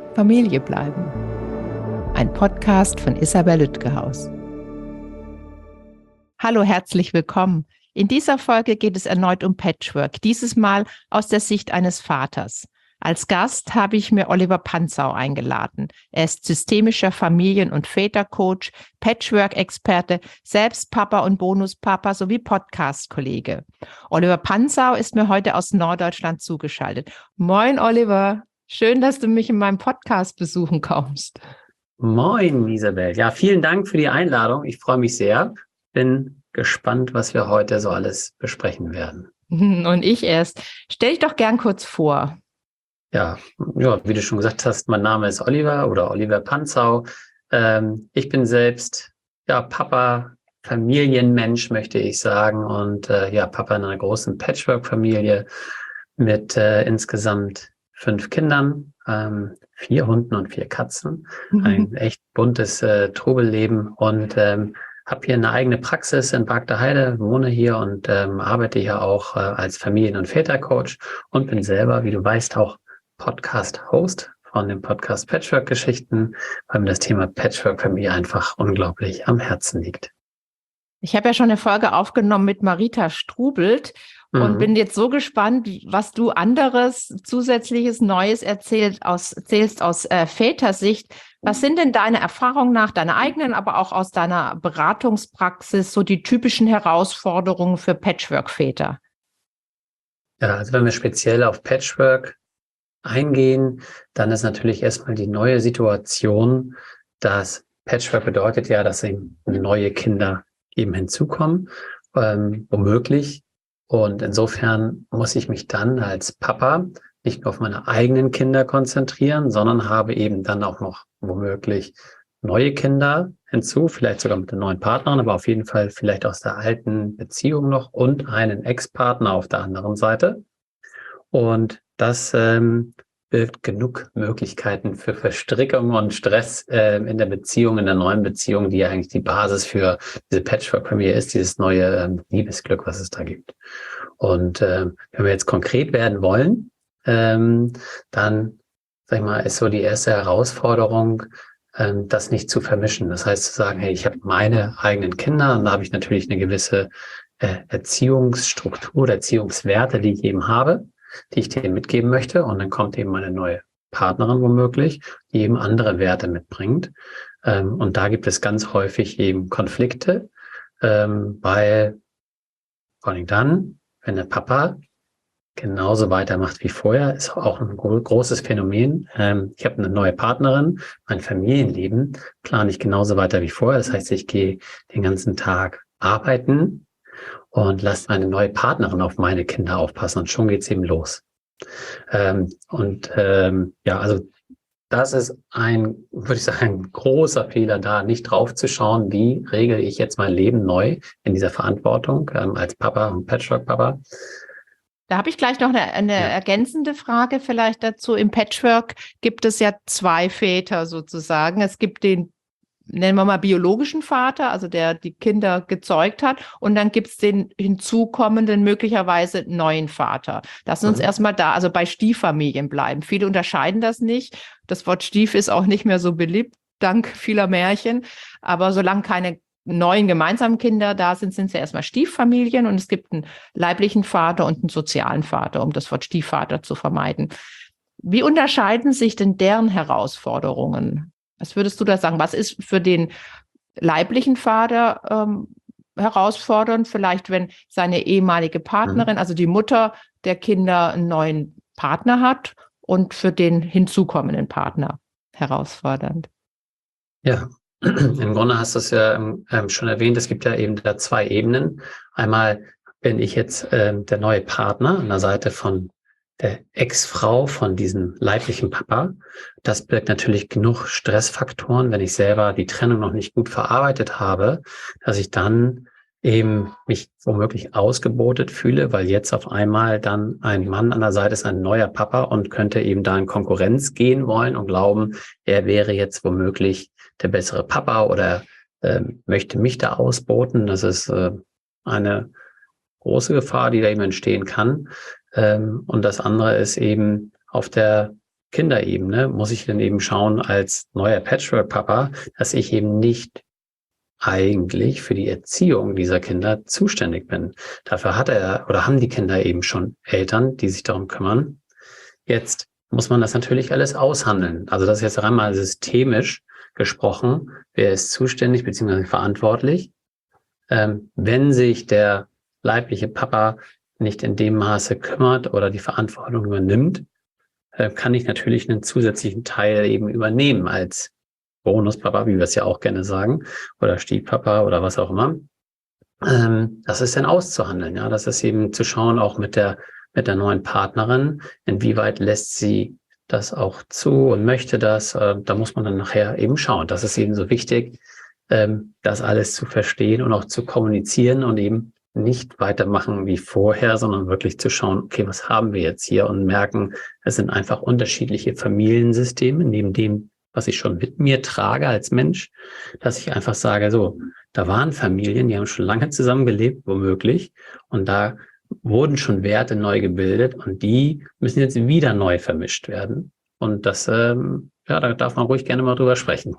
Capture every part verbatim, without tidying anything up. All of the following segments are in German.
Familie bleiben. Ein Podcast von Isabel Lütgehaus. Hallo, herzlich willkommen. In dieser Folge geht es erneut um Patchwork, dieses Mal aus der Sicht eines Vaters. Als Gast habe ich mir Oliver Panzau eingeladen. Er ist systemischer Familien- und Vätercoach, Patchwork-Experte, selbst Papa und Bonuspapa sowie Podcast-Kollege. Oliver Panzau ist mir heute aus Norddeutschland zugeschaltet. Moin, Oliver. Schön, dass du mich in meinem Podcast besuchen kommst. Moin, Isabel. Ja, vielen Dank für die Einladung. Ich freue mich sehr. Bin gespannt, was wir heute so alles besprechen werden. Und ich erst. Stell dich doch gern kurz vor. Ja, ja, wie du schon gesagt hast, mein Name ist Oliver oder Oliver Panzau. Ähm, ich bin selbst ja Papa, Familienmensch, möchte ich sagen. Und äh, ja, Papa in einer großen Patchwork-Familie mit äh, insgesamt fünf Kindern, ähm, vier Hunden und vier Katzen. Ein echt buntes äh, Trubelleben und ähm, habe hier eine eigene Praxis in Bargteheide, wohne hier und ähm, arbeite hier auch äh, als Familien- und Vätercoach und bin selber, wie du weißt, auch Podcast-Host von dem Podcast Patchwork-Geschichten, weil mir das Thema Patchwork-Familie einfach unglaublich am Herzen liegt. Ich habe ja schon eine Folge aufgenommen mit Marita Strubelt und mhm. bin jetzt so gespannt, was du anderes, zusätzliches, Neues erzählt aus, erzählst aus äh, Vätersicht. Was sind denn deine Erfahrungen nach, deiner eigenen, aber auch aus deiner Beratungspraxis, so die typischen Herausforderungen für Patchwork-Väter? Ja, also wenn wir speziell auf Patchwork eingehen, dann ist natürlich erstmal die neue Situation, dass Patchwork bedeutet ja, dass eben neue Kinder eben hinzukommen, ähm, womöglich. Und insofern muss ich mich dann als Papa nicht nur auf meine eigenen Kinder konzentrieren, sondern habe eben dann auch noch womöglich neue Kinder hinzu, vielleicht sogar mit der neuen Partnerin, aber auf jeden Fall vielleicht aus der alten Beziehung noch und einen Ex-Partner auf der anderen Seite. Und das ähm, birgt genug Möglichkeiten für Verstrickung und Stress äh, in der Beziehung, in der neuen Beziehung, die ja eigentlich die Basis für diese Patchwork-Familie ist, dieses neue ähm, Liebesglück, was es da gibt. Und äh, wenn wir jetzt konkret werden wollen, ähm, dann, sag ich mal, ist so die erste Herausforderung, ähm, das nicht zu vermischen. Das heißt zu sagen, hey, ich habe meine eigenen Kinder und da habe ich natürlich eine gewisse äh, Erziehungsstruktur, Erziehungswerte, die ich eben habe, die ich denen mitgeben möchte. Und dann kommt eben meine neue Partnerin womöglich, die eben andere Werte mitbringt. Ähm, und da gibt es ganz häufig eben Konflikte, ähm, weil vor allem dann, wenn der Papa genauso weitermacht wie vorher, ist auch ein großes Phänomen. Ähm, ich habe eine neue Partnerin, mein Familienleben plane ich genauso weiter wie vorher. Das heißt, ich gehe den ganzen Tag arbeiten und lasse meine neue Partnerin auf meine Kinder aufpassen und schon geht's eben los. Ähm, und ähm, ja, also das ist ein, würde ich sagen, ein großer Fehler, da nicht drauf zu schauen, wie regle ich jetzt mein Leben neu in dieser Verantwortung ähm, als Papa und Patchwork-Papa. Da habe ich gleich noch eine, eine ja. ergänzende Frage vielleicht dazu. Im Patchwork gibt es ja zwei Väter sozusagen. Es gibt den, nennen wir mal, biologischen Vater, also der die Kinder gezeugt hat. Und dann gibt es den hinzukommenden, möglicherweise neuen Vater. Lass uns mhm. erstmal da, also bei Stieffamilien bleiben. Viele unterscheiden das nicht. Das Wort Stief ist auch nicht mehr so beliebt, dank vieler Märchen. Aber solange keine neuen gemeinsamen Kinder da sind, sind es ja erstmal Stieffamilien und es gibt einen leiblichen Vater und einen sozialen Vater, um das Wort Stiefvater zu vermeiden. Wie unterscheiden sich denn deren Herausforderungen? Was würdest du da sagen? Was ist für den leiblichen Vater ähm, herausfordernd? Vielleicht, wenn seine ehemalige Partnerin, also die Mutter der Kinder, einen neuen Partner hat und für den hinzukommenden Partner herausfordernd? Ja. Im Grunde hast du es ja ähm, schon erwähnt, es gibt ja eben da zwei Ebenen. Einmal bin ich jetzt ähm, der neue Partner an der Seite von der Ex-Frau von diesem leiblichen Papa. Das birgt natürlich genug Stressfaktoren, wenn ich selber die Trennung noch nicht gut verarbeitet habe, dass ich dann eben mich womöglich ausgebotet fühle, weil jetzt auf einmal dann ein Mann an der Seite ist, ein neuer Papa und könnte eben da in Konkurrenz gehen wollen und glauben, er wäre jetzt womöglich der bessere Papa oder äh, möchte mich da ausboten. Das ist äh, eine große Gefahr, die da eben entstehen kann. Ähm, und das andere ist eben auf der Kinderebene muss ich dann eben schauen als neuer Patchwork-Papa, dass ich eben nicht eigentlich für die Erziehung dieser Kinder zuständig bin. Dafür hat er oder haben die Kinder eben schon Eltern, die sich darum kümmern. Jetzt muss man das natürlich alles aushandeln. Also das ist jetzt einmal systemisch gesprochen. Wer ist zuständig bzw. verantwortlich? Ähm, wenn sich der leibliche Papa nicht in dem Maße kümmert oder die Verantwortung übernimmt, äh, kann ich natürlich einen zusätzlichen Teil eben übernehmen als Bonuspapa, wie wir es ja auch gerne sagen, oder Stiefpapa oder was auch immer. Ähm, das ist dann auszuhandeln. Ja, das ist eben zu schauen, auch mit der mit der neuen Partnerin, inwieweit lässt sie das auch zu und möchte das. Äh, da muss man dann nachher eben schauen. Das ist eben so wichtig, ähm, das alles zu verstehen und auch zu kommunizieren und eben nicht weitermachen wie vorher, sondern wirklich zu schauen, okay, was haben wir jetzt hier und merken, es sind einfach unterschiedliche Familiensysteme, neben dem, was ich schon mit mir trage als Mensch, dass ich einfach sage, so, da waren Familien, die haben schon lange zusammengelebt, womöglich, und da wurden schon Werte neu gebildet und die müssen jetzt wieder neu vermischt werden. Und das, ähm, ja, da darf man ruhig gerne mal drüber sprechen.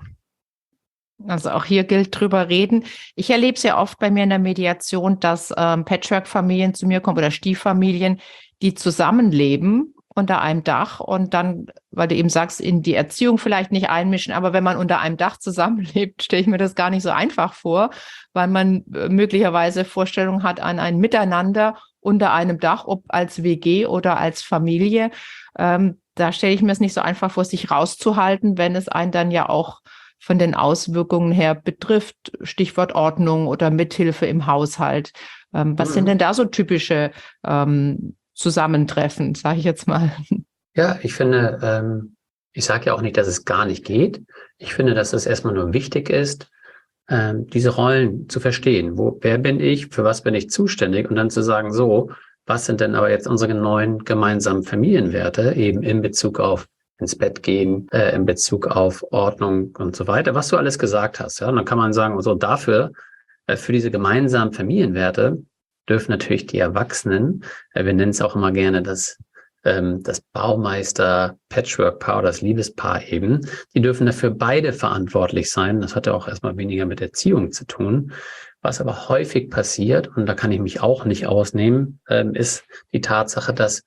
Also auch hier gilt drüber reden. Ich erlebe es ja oft bei mir in der Mediation, dass ähm, Patchwork-Familien zu mir kommen oder Stieffamilien, die zusammenleben unter einem Dach und dann, weil du eben sagst, in die Erziehung vielleicht nicht einmischen, aber wenn man unter einem Dach zusammenlebt, stelle ich mir das gar nicht so einfach vor, weil man äh, möglicherweise Vorstellungen hat an ein Miteinander unter einem Dach, ob als W G oder als Familie. Ähm, da stelle ich mir es nicht so einfach vor, sich rauszuhalten, wenn es einen dann ja auch von den Auswirkungen her betrifft, Stichwort Ordnung oder Mithilfe im Haushalt. Ähm, was mhm. sind denn da so typische ähm, Zusammentreffen, sage ich jetzt mal? Ja, ich finde, ähm, ich sage ja auch nicht, dass es gar nicht geht. Ich finde, dass es erstmal nur wichtig ist, ähm, diese Rollen zu verstehen. Wo, wer bin ich, für was bin ich zuständig und dann zu sagen, so, was sind denn aber jetzt unsere neuen gemeinsamen Familienwerte, eben in Bezug auf ins Bett gehen, äh, in Bezug auf Ordnung und so weiter, was du alles gesagt hast. Ja, und dann kann man sagen, so dafür, äh, für diese gemeinsamen Familienwerte dürfen natürlich die Erwachsenen, äh, wir nennen es auch immer gerne das, ähm, das Baumeister-Patchwork-Paar oder das Liebespaar eben, die dürfen dafür beide verantwortlich sein. Das hat ja auch erstmal weniger mit Erziehung zu tun. Was aber häufig passiert, und da kann ich mich auch nicht ausnehmen, ähm, ist die Tatsache, dass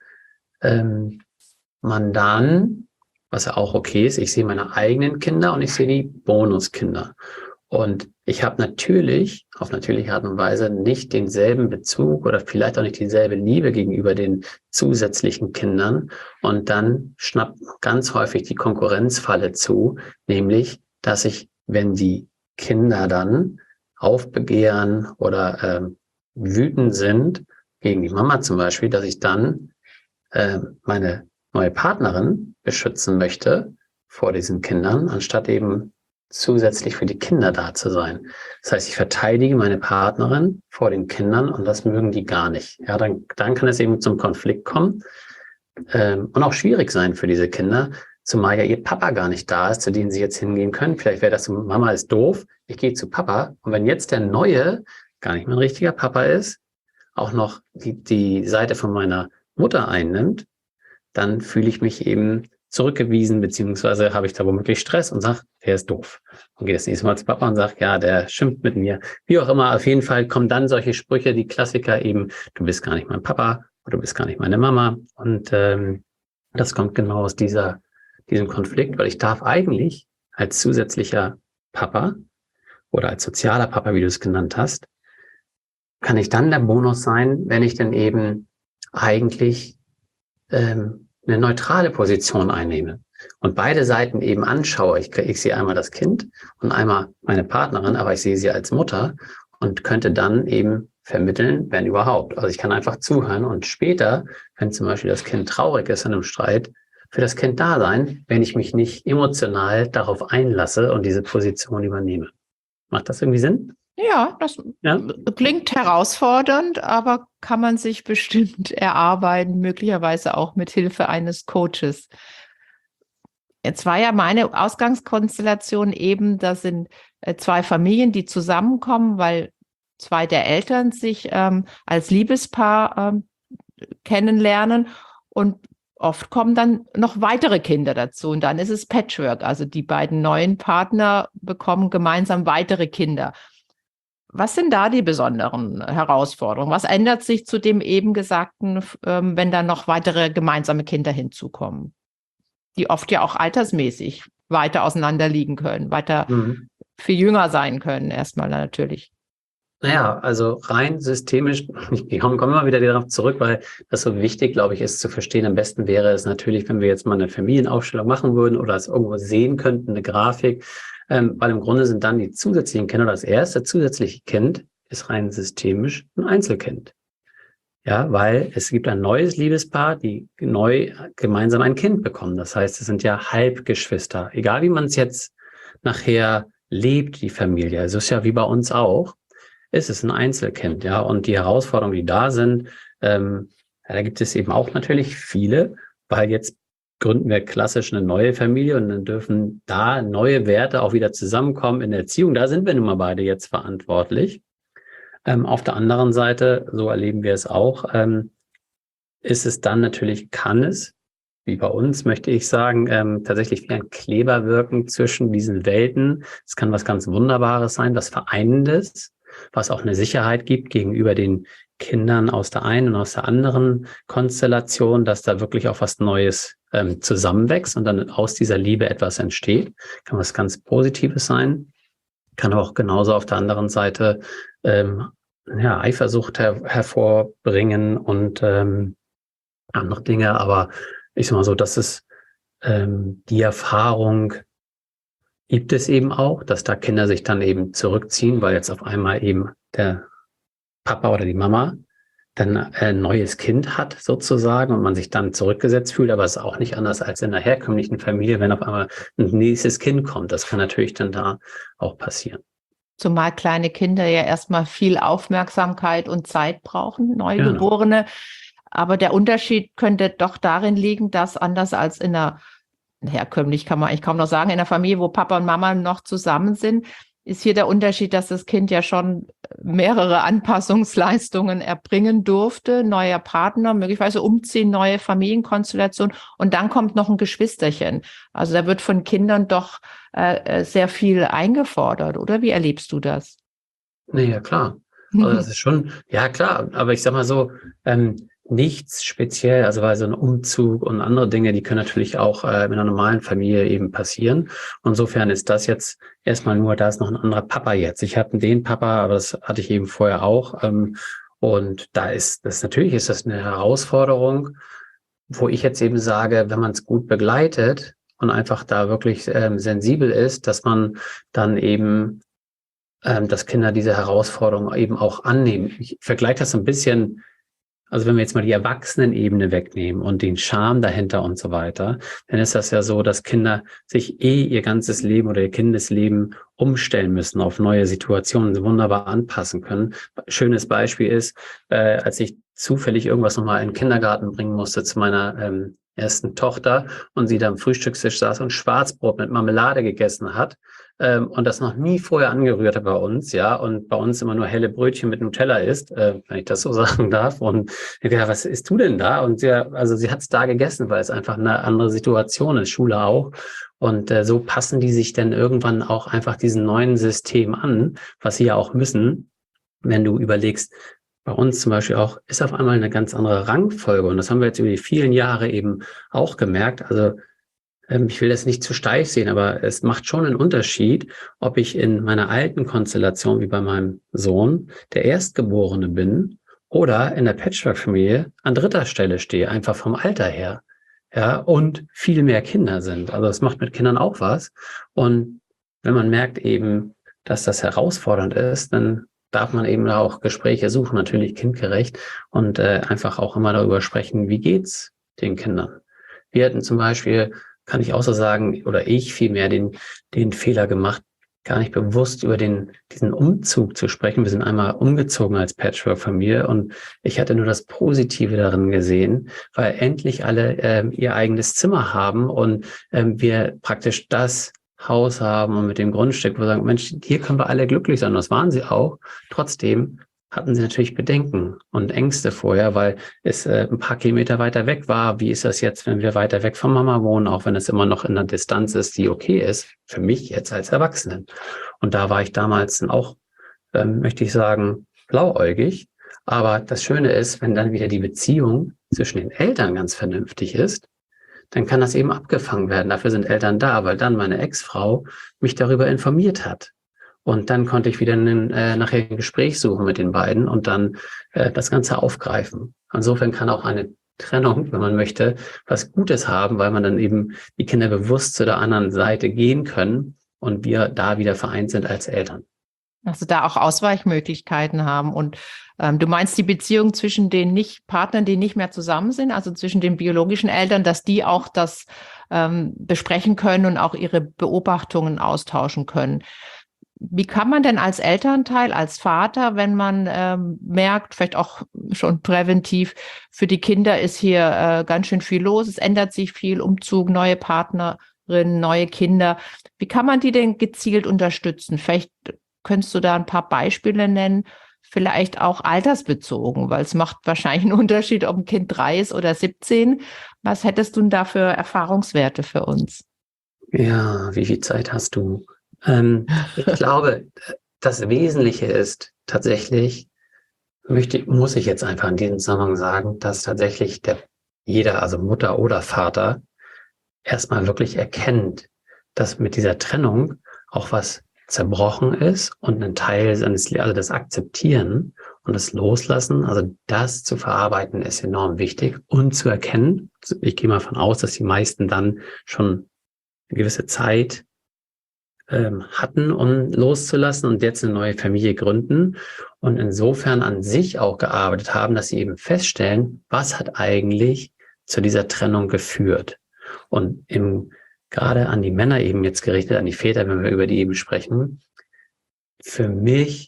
ähm, man dann, was ja auch okay ist, ich sehe meine eigenen Kinder und ich sehe die Bonuskinder. Und ich habe natürlich, auf natürliche Art und Weise, nicht denselben Bezug oder vielleicht auch nicht dieselbe Liebe gegenüber den zusätzlichen Kindern. Und dann schnappt ganz häufig die Konkurrenzfalle zu, nämlich, dass ich, wenn die Kinder dann aufbegehren oder ähm, wütend sind, gegen die Mama zum Beispiel, dass ich dann äh, meine neue Partnerin beschützen möchte vor diesen Kindern, anstatt eben zusätzlich für die Kinder da zu sein. Das heißt, ich verteidige meine Partnerin vor den Kindern und das mögen die gar nicht. Ja, dann, dann kann es eben zum Konflikt kommen ähm, und auch schwierig sein für diese Kinder, zumal ja ihr Papa gar nicht da ist, zu dem sie jetzt hingehen können. Vielleicht wäre das so, Mama ist doof, ich gehe zu Papa. Und wenn jetzt der Neue gar nicht mein richtiger Papa ist, auch noch die, die Seite von meiner Mutter einnimmt, dann fühle ich mich eben zurückgewiesen, beziehungsweise habe ich da womöglich Stress und sage, der ist doof. Und gehe das nächste Mal zu Papa und sage, ja, der schimpft mit mir. Wie auch immer, auf jeden Fall kommen dann solche Sprüche, die Klassiker eben, du bist gar nicht mein Papa oder du bist gar nicht meine Mama. Und ähm, das kommt genau aus dieser diesem Konflikt, weil ich darf eigentlich als zusätzlicher Papa oder als sozialer Papa, wie du es genannt hast, kann ich dann der Bonus sein, wenn ich dann eben eigentlich ähm, eine neutrale Position einnehme und beide Seiten eben anschaue. Ich, ich sehe einmal das Kind und einmal meine Partnerin, aber ich sehe sie als Mutter und könnte dann eben vermitteln, wenn überhaupt. Also ich kann einfach zuhören und später, wenn zum Beispiel das Kind traurig ist in einem Streit, für das Kind da sein, wenn ich mich nicht emotional darauf einlasse und diese Position übernehme. Macht das irgendwie Sinn? Ja, das ja. klingt herausfordernd, aber kann man sich bestimmt erarbeiten, möglicherweise auch mit Hilfe eines Coaches. Jetzt war ja meine Ausgangskonstellation eben, das sind zwei Familien, die zusammenkommen, weil zwei der Eltern sich ähm, als Liebespaar ähm, kennenlernen und oft kommen dann noch weitere Kinder dazu und dann ist es Patchwork. Also die beiden neuen Partner bekommen gemeinsam weitere Kinder. Was sind da die besonderen Herausforderungen? Was ändert sich zu dem eben Gesagten, ähm, wenn da noch weitere gemeinsame Kinder hinzukommen, die oft ja auch altersmäßig weiter auseinander liegen können, weiter Mhm. viel jünger sein können, erstmal natürlich. Naja, also rein systemisch, ich komme komm immer wieder darauf zurück, weil das so wichtig, glaube ich, ist zu verstehen. Am besten wäre es natürlich, wenn wir jetzt mal eine Familienaufstellung machen würden oder es irgendwo sehen könnten, eine Grafik, ähm, weil im Grunde sind dann die zusätzlichen Kinder, oder das erste zusätzliche Kind ist rein systemisch ein Einzelkind. Ja, weil es gibt ein neues Liebespaar, die neu gemeinsam ein Kind bekommen. Das heißt, es sind ja Halbgeschwister. Egal wie man es jetzt nachher lebt, die Familie. Es ist ja wie bei uns auch. Es ist ein Einzelkind, ja. Und die Herausforderungen, die da sind, ähm, ja, da gibt es eben auch natürlich viele, weil jetzt gründen wir klassisch eine neue Familie und dann dürfen da neue Werte auch wieder zusammenkommen in der Erziehung. Da sind wir nun mal beide jetzt verantwortlich. Ähm, auf der anderen Seite, so erleben wir es auch, ähm, ist es dann natürlich, kann es, wie bei uns, möchte ich sagen, ähm, tatsächlich wie ein Kleber wirken zwischen diesen Welten. Es kann was ganz Wunderbares sein, was Vereinendes, was auch eine Sicherheit gibt gegenüber den Kindern aus der einen und aus der anderen Konstellation, dass da wirklich auch was Neues ähm, zusammenwächst und dann aus dieser Liebe etwas entsteht. Kann was ganz Positives sein. Kann aber auch genauso auf der anderen Seite ähm, ja, Eifersucht her hervorbringen und ähm, andere Dinge. Aber ich sag mal so, dass es ähm, die Erfahrung gibt es eben auch, dass da Kinder sich dann eben zurückziehen, weil jetzt auf einmal eben der Papa oder die Mama dann ein neues Kind hat sozusagen und man sich dann zurückgesetzt fühlt, aber es ist auch nicht anders als in einer herkömmlichen Familie, wenn auf einmal ein nächstes Kind kommt. Das kann natürlich dann da auch passieren. Zumal kleine Kinder ja erstmal viel Aufmerksamkeit und Zeit brauchen, Neugeborene. Genau. Aber der Unterschied könnte doch darin liegen, dass anders als in einer, herkömmlich kann man eigentlich kaum noch sagen, in einer Familie, wo Papa und Mama noch zusammen sind, ist hier der Unterschied, dass das Kind ja schon mehrere Anpassungsleistungen erbringen durfte, neuer Partner, möglicherweise umziehen, neue Familienkonstellation und dann kommt noch ein Geschwisterchen. Also da wird von Kindern doch äh, sehr viel eingefordert, oder? Wie erlebst du das? Nee, ja klar. Also das ist schon, ja klar, aber ich sag mal so, ähm, nichts speziell, also weil so ein Umzug und andere Dinge, die können natürlich auch äh, in einer normalen Familie eben passieren. Und insofern ist das jetzt erstmal nur, da ist noch ein anderer Papa jetzt. Ich habe den Papa, aber das hatte ich eben vorher auch. Ähm, und da ist das natürlich ist das eine Herausforderung, wo ich jetzt eben sage, wenn man es gut begleitet und einfach da wirklich ähm, sensibel ist, dass man dann eben, ähm, dass Kinder diese Herausforderung eben auch annehmen. Ich vergleiche das so ein bisschen. Also wenn wir jetzt mal die Erwachsenenebene wegnehmen und den Charme dahinter und so weiter, dann ist das ja so, dass Kinder sich eh ihr ganzes Leben oder ihr Kindesleben umstellen müssen auf neue Situationen, wunderbar anpassen können. Schönes Beispiel ist, äh, als ich zufällig irgendwas nochmal in den Kindergarten bringen musste zu meiner ähm, ersten Tochter und sie da am Frühstückstisch saß und Schwarzbrot mit Marmelade gegessen hat, ähm, und das noch nie vorher angerührt hat bei uns, ja, und bei uns immer nur helle Brötchen mit Nutella isst, äh, wenn ich das so sagen darf. Und ich dachte, was isst du denn da? Und sie, also sie hat es da gegessen, weil es einfach eine andere Situation ist, Schule auch. Und äh, so passen die sich dann irgendwann auch einfach diesem neuen System an, was sie ja auch müssen, wenn du überlegst, bei uns zum Beispiel auch, ist auf einmal eine ganz andere Rangfolge. Und das haben wir jetzt über die vielen Jahre eben auch gemerkt. Also ich will das nicht zu steif sehen, aber es macht schon einen Unterschied, ob ich in meiner alten Konstellation wie bei meinem Sohn der Erstgeborene bin oder in der Patchwork-Familie an dritter Stelle stehe, einfach vom Alter her. Ja, und viel mehr Kinder sind. Also es macht mit Kindern auch was. Und wenn man merkt eben, dass das herausfordernd ist, dann darf man eben auch Gespräche suchen, natürlich kindgerecht und äh, einfach auch immer darüber sprechen, wie geht's den Kindern. Wir hatten zum Beispiel, kann ich auch so sagen, oder ich vielmehr den, den Fehler gemacht, gar nicht bewusst über den, diesen Umzug zu sprechen. Wir sind einmal umgezogen als Patchwork-Familie und ich hatte nur das Positive darin gesehen, weil endlich alle ähm, ihr eigenes Zimmer haben und ähm, wir praktisch das Haus haben und mit dem Grundstück, wo wir sagen, Mensch, hier können wir alle glücklich sein. Das waren sie auch. Trotzdem hatten sie natürlich Bedenken und Ängste vorher, weil es äh, ein paar Kilometer weiter weg war. Wie ist das jetzt, wenn wir weiter weg von Mama wohnen, auch wenn es immer noch in einer Distanz ist, die okay ist, für mich jetzt als Erwachsenen. Und da war ich damals auch, ähm, möchte ich sagen, blauäugig. Aber das Schöne ist, wenn dann wieder die Beziehung zwischen den Eltern ganz vernünftig ist, dann kann das eben abgefangen werden. Dafür sind Eltern da, weil dann meine Ex-Frau mich darüber informiert hat. Und dann konnte ich wieder einen, äh, nachher ein Gespräch suchen mit den beiden und dann äh, das Ganze aufgreifen. Insofern kann auch eine Trennung, wenn man möchte, was Gutes haben, weil man dann eben die Kinder bewusst zu der anderen Seite gehen können und wir da wieder vereint sind als Eltern. Also da auch Ausweichmöglichkeiten haben. Und ähm, du meinst die Beziehung zwischen den nicht Partnern, die nicht mehr zusammen sind, also zwischen den biologischen Eltern, dass die auch das ähm, besprechen können und auch ihre Beobachtungen austauschen können. Wie kann man denn als Elternteil, als Vater, wenn man ähm, merkt, vielleicht auch schon präventiv, für die Kinder ist hier äh, ganz schön viel los, es ändert sich viel, Umzug, neue Partnerin, neue Kinder. Wie kann man die denn gezielt unterstützen? Vielleicht könntest du da ein paar Beispiele nennen, vielleicht auch altersbezogen, weil es macht wahrscheinlich einen Unterschied, ob ein Kind drei ist oder siebzehn. Was hättest du denn da für Erfahrungswerte für uns? Ja, wie viel Zeit hast du? Ähm, ich glaube, das Wesentliche ist tatsächlich, möchte, muss ich jetzt einfach in diesem Zusammenhang sagen, dass tatsächlich der, jeder, also Mutter oder Vater, erstmal wirklich erkennt, dass mit dieser Trennung auch was zerbrochen ist und ein Teil seines, also das Akzeptieren und das Loslassen, also das zu verarbeiten, ist enorm wichtig und zu erkennen. Ich gehe mal davon aus, dass die meisten dann schon eine gewisse Zeit ähm, hatten, um loszulassen und jetzt eine neue Familie gründen und insofern an sich auch gearbeitet haben, dass sie eben feststellen, was hat eigentlich zu dieser Trennung geführt. Und im gerade an die Männer eben jetzt gerichtet, an die Väter, wenn wir über die eben sprechen, für mich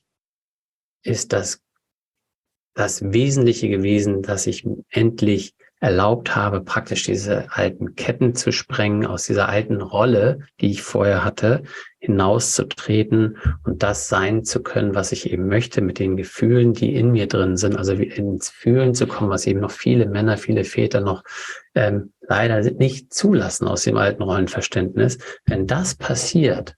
ist das das Wesentliche gewesen, dass ich endlich erlaubt habe, praktisch diese alten Ketten zu sprengen, aus dieser alten Rolle, die ich vorher hatte, hinauszutreten und das sein zu können, was ich eben möchte, mit den Gefühlen, die in mir drin sind, also ins Fühlen zu kommen, was eben noch viele Männer, viele Väter noch ähm, leider nicht zulassen aus dem alten Rollenverständnis. Wenn das passiert,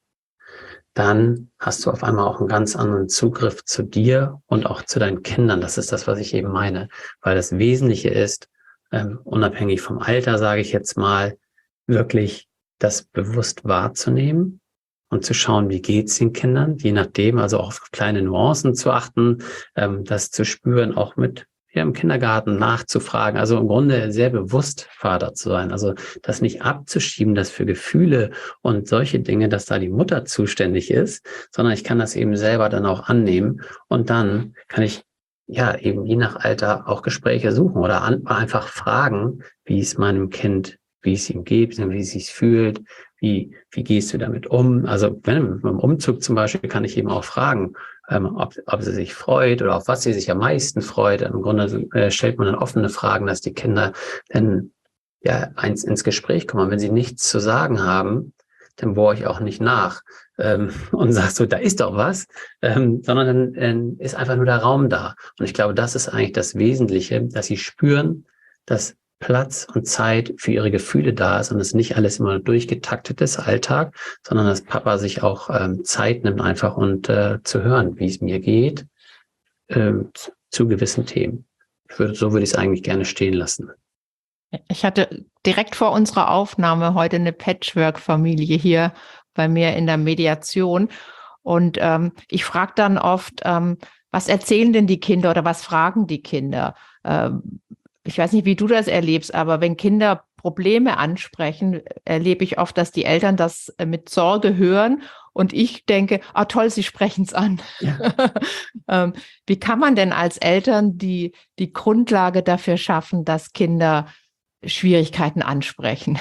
dann hast du auf einmal auch einen ganz anderen Zugriff zu dir und auch zu deinen Kindern. Das ist das, was ich eben meine, weil das Wesentliche ist, ähm, unabhängig vom Alter, sage ich jetzt mal, wirklich das bewusst wahrzunehmen und zu schauen, wie geht's den Kindern, je nachdem, also auch auf kleine Nuancen zu achten, ähm, das zu spüren, auch mit ja, im Kindergarten nachzufragen, also im Grunde sehr bewusst Vater zu sein, also das nicht abzuschieben, dass für Gefühle und solche Dinge, dass da die Mutter zuständig ist, sondern ich kann das eben selber dann auch annehmen und dann kann ich ja eben je nach Alter auch Gespräche suchen oder an, einfach fragen, wie es meinem Kind, wie es ihm geht, wie es sich fühlt, wie, wie gehst du damit um? Also wenn beim Umzug zum Beispiel kann ich eben auch fragen, ähm, ob, ob sie sich freut oder auf was sie sich am meisten freut. Im Grunde äh, stellt man dann offene Fragen, dass die Kinder dann ja eins ins Gespräch kommen. Und wenn sie nichts zu sagen haben, dann bohre ich auch nicht nach ähm, und sage so, da ist doch was, ähm, sondern dann äh, ist einfach nur der Raum da. Und ich glaube, das ist eigentlich das Wesentliche, dass sie spüren, dass Platz und Zeit für ihre Gefühle da ist und es nicht alles immer durchgetaktetes Alltag, sondern dass Papa sich auch ähm, Zeit nimmt einfach und äh, zu hören, wie es mir geht, äh, zu, zu gewissen Themen. Ich würde, so würde ich es eigentlich gerne stehen lassen. Ich hatte direkt vor unserer Aufnahme heute eine Patchwork-Familie hier bei mir in der Mediation und ähm, ich frage dann oft, ähm, was erzählen denn die Kinder oder was fragen die Kinder? Ähm, Ich weiß nicht, wie du das erlebst, aber wenn Kinder Probleme ansprechen, erlebe ich oft, dass die Eltern das mit Sorge hören und ich denke, ah toll, sie sprechen es an. Ja. ähm, wie kann man denn als Eltern die, die Grundlage dafür schaffen, dass Kinder Schwierigkeiten ansprechen?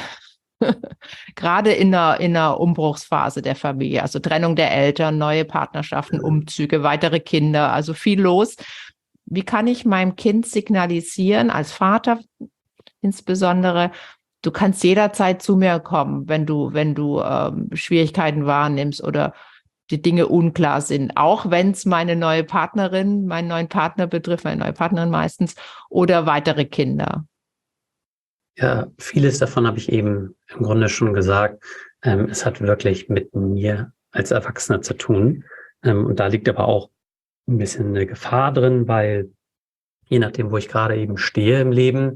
Gerade in einer, in einer Umbruchsphase der Familie, also Trennung der Eltern, neue Partnerschaften, Umzüge, weitere Kinder, also viel los. Wie kann ich meinem Kind signalisieren, als Vater insbesondere, du kannst jederzeit zu mir kommen, wenn du, wenn du ähm, Schwierigkeiten wahrnimmst oder die Dinge unklar sind, auch wenn es meine neue Partnerin, meinen neuen Partner betrifft, meine neue Partnerin meistens, oder weitere Kinder. Ja, vieles davon habe ich eben im Grunde schon gesagt. Ähm, es hat wirklich mit mir als Erwachsener zu tun. Ähm, und da liegt aber auch ein bisschen eine Gefahr drin, weil je nachdem, wo ich gerade eben stehe im Leben,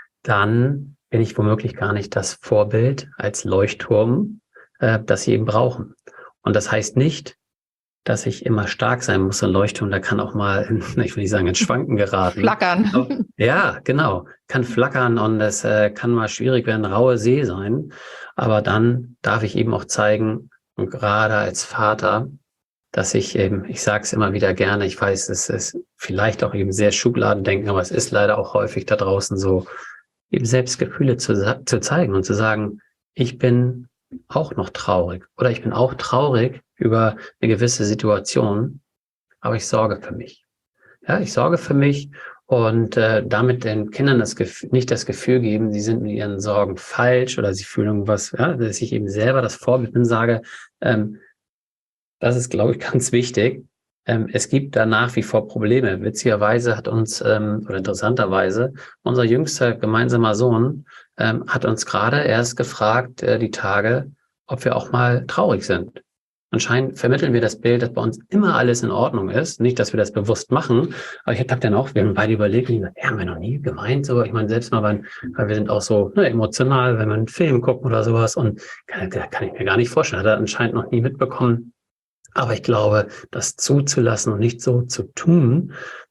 dann bin ich womöglich gar nicht das Vorbild als Leuchtturm, äh, das sie eben brauchen. Und das heißt nicht, dass ich immer stark sein muss. Ein Leuchtturm, da kann auch mal, in, ich will nicht sagen, in Schwanken geraten. Flackern. Aber, ja, genau. Kann flackern und es äh, kann mal schwierig werden, raue See sein. Aber dann darf ich eben auch zeigen, und gerade als Vater, dass ich eben, ich sage es immer wieder gerne, ich weiß, es ist vielleicht auch eben sehr Schubladendenken, aber es ist leider auch häufig da draußen so, eben selbst Gefühle zu, zu zeigen und zu sagen, ich bin auch noch traurig oder ich bin auch traurig über eine gewisse Situation, aber ich sorge für mich. Ja, ich sorge für mich und äh, damit den Kindern das Gefühl, nicht das Gefühl geben, sie sind mit ihren Sorgen falsch oder sie fühlen irgendwas, ja, dass ich eben selber das Vorbild bin, sage, ähm, das ist, glaube ich, ganz wichtig. Ähm, es gibt da nach wie vor Probleme. Witzigerweise hat uns, ähm, oder interessanterweise, unser jüngster gemeinsamer Sohn ähm, hat uns gerade erst gefragt, äh, die Tage, ob wir auch mal traurig sind. Anscheinend vermitteln wir das Bild, dass bei uns immer alles in Ordnung ist. Nicht, dass wir das bewusst machen, aber ich habe dann auch, wir haben beide überlegt, und gesagt, ja, haben wir noch nie gemeint, so. Ich meine, selbst mal, weil, weil wir sind auch so ne, emotional, wenn wir einen Film gucken oder sowas und kann, kann ich mir gar nicht vorstellen, hat er anscheinend noch nie mitbekommen. Aber ich glaube, das zuzulassen und nicht so zu tun,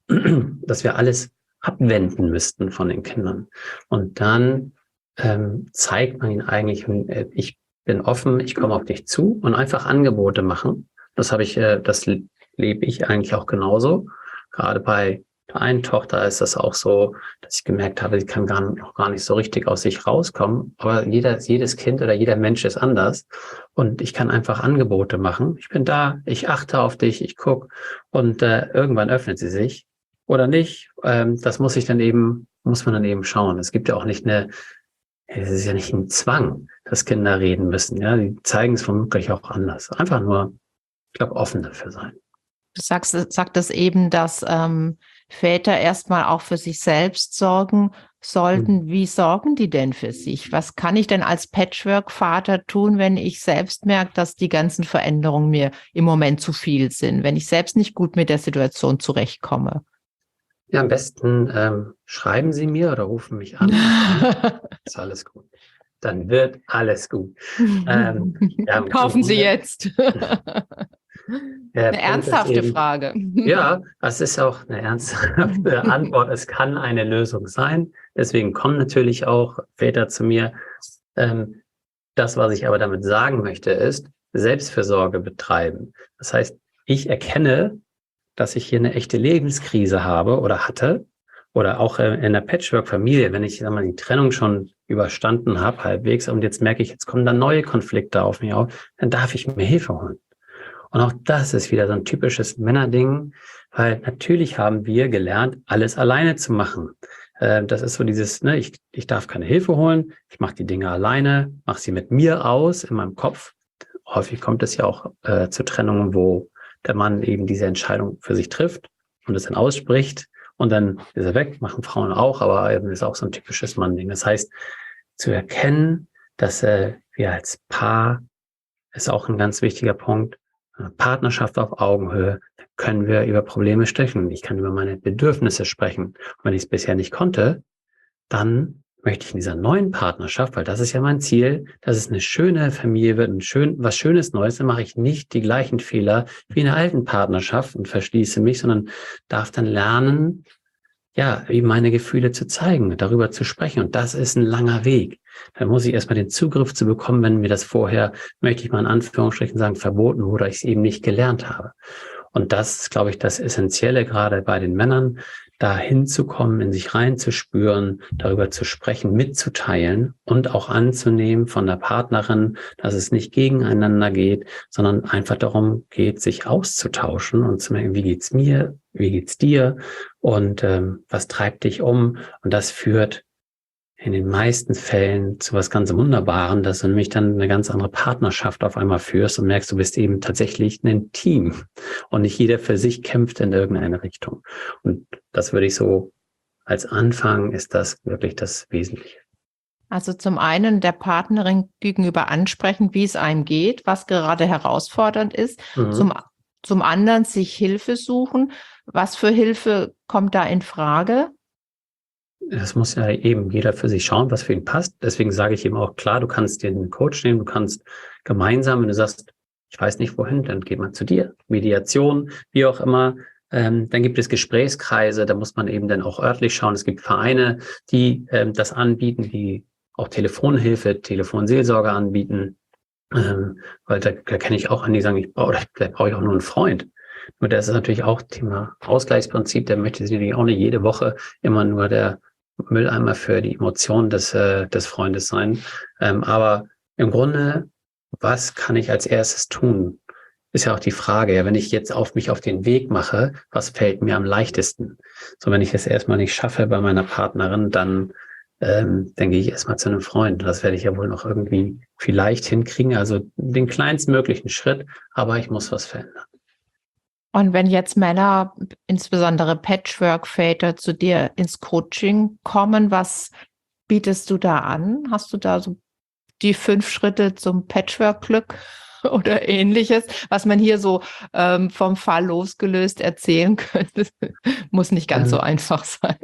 dass wir alles abwenden müssten von den Kindern. Und dann ähm, zeigt man ihnen eigentlich, äh, ich bin offen, ich komme auf dich zu und einfach Angebote machen. Das habe ich, äh, das lebe ich eigentlich auch genauso. Gerade bei der einen Tochter ist das auch so, dass ich gemerkt habe, sie kann gar, noch gar nicht so richtig aus sich rauskommen. Aber jeder, jedes Kind oder jeder Mensch ist anders. Und ich kann einfach Angebote machen. Ich bin da, ich achte auf dich, ich gucke und äh, irgendwann öffnet sie sich oder nicht. Ähm, das muss ich dann eben, muss man dann eben schauen. Es gibt ja auch nicht eine, es ist ja nicht ein Zwang, dass Kinder reden müssen. Ja, die zeigen es womöglich auch anders. Einfach nur, ich glaube, offen dafür sein. Du sagst, sagtest eben, dass ähm, Väter erstmal auch für sich selbst sorgen sollten. Wie sorgen die denn für sich? Was kann ich denn als Patchwork-Vater tun, wenn ich selbst merke, dass die ganzen Veränderungen mir im Moment zu viel sind, wenn ich selbst nicht gut mit der Situation zurechtkomme? Ja, am besten ähm, schreiben Sie mir oder rufen mich an. Ist alles gut. Dann wird alles gut. Ähm, ja, Kaufen Sie jetzt. Eine ernsthafte eben, Frage. Ja, das ist auch eine ernsthafte Antwort. Es kann eine Lösung sein. Deswegen kommen natürlich auch Väter zu mir. Ähm, das, was ich aber damit sagen möchte, ist Selbstfürsorge betreiben. Das heißt, ich erkenne, dass ich hier eine echte Lebenskrise habe oder hatte oder auch in der Patchwork-Familie, wenn ich sag mal, die Trennung schon überstanden habe, halbwegs, und jetzt merke ich, jetzt kommen dann neue Konflikte auf mich auf, dann darf ich mir Hilfe holen. Und auch das ist wieder so ein typisches Männerding, weil natürlich haben wir gelernt, alles alleine zu machen. Das ist so dieses, ne, ich, ich darf keine Hilfe holen, ich mache die Dinge alleine, mache sie mit mir aus, in meinem Kopf. Häufig kommt es ja auch äh, zu Trennungen, wo der Mann eben diese Entscheidung für sich trifft und es dann ausspricht und dann ist er weg, machen Frauen auch, aber eben ist auch so ein typisches Mann-Ding. Das heißt, zu erkennen, dass äh, wir als Paar, ist auch ein ganz wichtiger Punkt, Partnerschaft auf Augenhöhe, da können wir über Probleme sprechen. Ich kann über meine Bedürfnisse sprechen. Und wenn ich es bisher nicht konnte, dann möchte ich in dieser neuen Partnerschaft, weil das ist ja mein Ziel, dass es eine schöne Familie wird, ein schön, was Schönes Neues, dann mache ich nicht die gleichen Fehler wie in der alten Partnerschaft und verschließe mich, sondern darf dann lernen, ja, eben meine Gefühle zu zeigen, darüber zu sprechen. Und das ist ein langer Weg. Da muss ich erstmal den Zugriff zu bekommen, wenn mir das vorher, möchte ich mal in Anführungsstrichen sagen, verboten wurde, ich es eben nicht gelernt habe. Und das ist, glaube ich, das Essentielle gerade bei den Männern, da hinzukommen, in sich reinzuspüren, darüber zu sprechen, mitzuteilen und auch anzunehmen von der Partnerin, dass es nicht gegeneinander geht, sondern einfach darum geht, sich auszutauschen und zu merken, wie geht's mir, wie geht's dir und ähm, was treibt dich um? Und das führt in den meisten Fällen zu was ganz Wunderbaren, dass du nämlich dann eine ganz andere Partnerschaft auf einmal führst und merkst, du bist eben tatsächlich ein Team und nicht jeder für sich kämpft in irgendeine Richtung. Und das würde ich so als Anfang, ist das wirklich das Wesentliche. Also zum einen der Partnerin gegenüber ansprechen, wie es einem geht, was gerade herausfordernd ist. Mhm. Zum, zum anderen sich Hilfe suchen. Was für Hilfe kommt da in Frage? Das muss ja eben jeder für sich schauen, was für ihn passt. Deswegen sage ich eben auch, klar, du kannst dir einen Coach nehmen, du kannst gemeinsam, wenn du sagst, ich weiß nicht wohin, dann geht man zu dir. Mediation, wie auch immer. Ähm, dann gibt es Gesprächskreise, da muss man eben dann auch örtlich schauen. Es gibt Vereine, die ähm, das anbieten, die auch Telefonhilfe, Telefonseelsorge anbieten. Ähm, weil da, da kenne ich auch an, die sagen, ich brauche, vielleicht brauche ich auch nur einen Freund. Nur das ist natürlich auch Thema Ausgleichsprinzip, der möchte sich natürlich auch nicht jede Woche immer nur der Mülleimer für die Emotionen des, äh, des Freundes sein. Ähm, aber im Grunde, was kann ich als erstes tun? Ist ja auch die Frage, ja, wenn ich jetzt auf mich auf den Weg mache, was fällt mir am leichtesten? So, wenn ich es erstmal nicht schaffe bei meiner Partnerin, dann, ähm, dann gehe ich erstmal zu einem Freund. Das werde ich ja wohl noch irgendwie vielleicht hinkriegen. Also den kleinstmöglichen Schritt, aber ich muss was verändern. Und wenn jetzt Männer, insbesondere Patchwork-Väter, zu dir ins Coaching kommen, was bietest du da an? Hast du da so die fünf Schritte zum Patchwork-Glück oder Ähnliches, was man hier so ähm, vom Fall losgelöst erzählen könnte? Muss nicht ganz ähm, so einfach sein.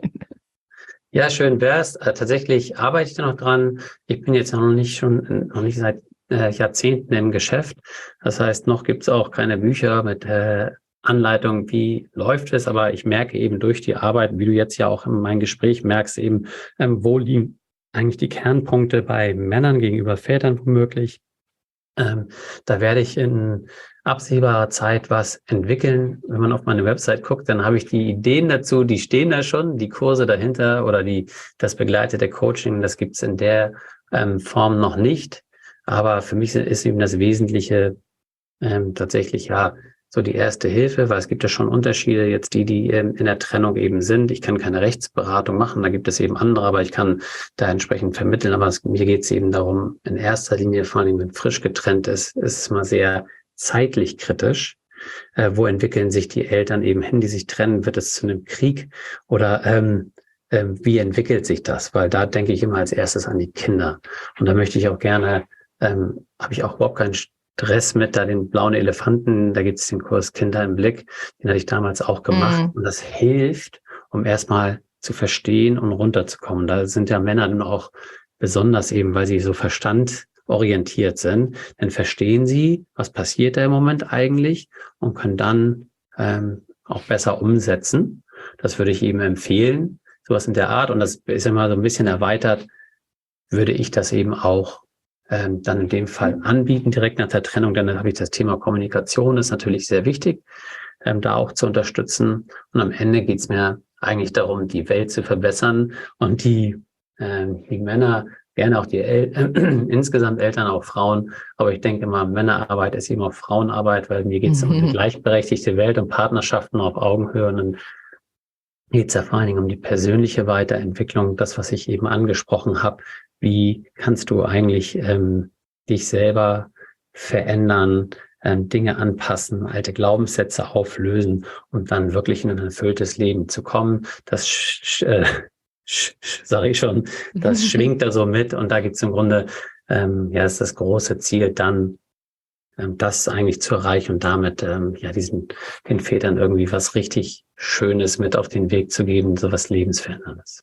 Ja, schön wär's. Äh, tatsächlich arbeite ich da noch dran. Ich bin jetzt noch nicht schon noch nicht seit äh, Jahrzehnten im Geschäft. Das heißt, noch gibt's auch keine Bücher mit äh, Anleitung, wie läuft es, aber ich merke eben durch die Arbeit, wie du jetzt ja auch in meinem Gespräch merkst, eben, ähm, wo liegen eigentlich die Kernpunkte bei Männern gegenüber Vätern womöglich. Ähm, da werde ich in absehbarer Zeit was entwickeln. Wenn man auf meine Website guckt, dann habe ich die Ideen dazu, die stehen da schon, die Kurse dahinter oder die das begleitete Coaching, das gibt's in der ähm, Form noch nicht. Aber für mich ist eben das Wesentliche ähm, tatsächlich ja so die erste Hilfe, weil es gibt ja schon Unterschiede, jetzt die, die ähm, in der Trennung eben sind. Ich kann keine Rechtsberatung machen, da gibt es eben andere, aber ich kann da entsprechend vermitteln. Aber es, mir geht es eben darum, in erster Linie, vor allem wenn frisch getrennt ist, ist es mal sehr zeitlich kritisch. Äh, wo entwickeln sich die Eltern eben hin, die sich trennen? Wird es zu einem Krieg? Oder ähm, äh, wie entwickelt sich das? Weil da denke ich immer als erstes an die Kinder. Und da möchte ich auch gerne, ähm, habe ich auch überhaupt keinen Stress mit da den blauen Elefanten, da gibt es den Kurs Kinder im Blick, den hatte ich damals auch gemacht. Mm. Und das hilft, um erstmal zu verstehen und runterzukommen. Da sind ja Männer dann auch besonders eben, weil sie so verstandorientiert sind, dann verstehen sie, was passiert da im Moment eigentlich und können dann ähm, auch besser umsetzen. Das würde ich eben empfehlen, sowas in der Art. Und das ist immer so ein bisschen erweitert, würde ich das eben auch Ähm, dann in dem Fall anbieten, direkt nach der Trennung. Dann habe ich das Thema Kommunikation, ist natürlich sehr wichtig, ähm, da auch zu unterstützen. Und am Ende geht es mir eigentlich darum, die Welt zu verbessern und die, ähm, die Männer, gerne auch die El äh, insgesamt Eltern, auch Frauen. Aber ich denke immer, Männerarbeit ist eben auch Frauenarbeit, weil mir geht es mhm. um eine gleichberechtigte Welt und Partnerschaften auf Augenhöhe. Und dann geht es ja vor allen Dingen um die persönliche Weiterentwicklung, das, was ich eben angesprochen habe. Wie kannst du eigentlich ähm, dich selber verändern, ähm, Dinge anpassen, alte Glaubenssätze auflösen und dann wirklich in ein erfülltes Leben zu kommen? Das sch äh, sch sage ich schon, das schwingt da so mit und da gibt es im Grunde, ähm, ja, ist das große Ziel, dann ähm, das eigentlich zu erreichen und damit ähm, ja diesen den Vätern irgendwie was richtig Schönes mit auf den Weg zu geben, so was Lebensveränderndes.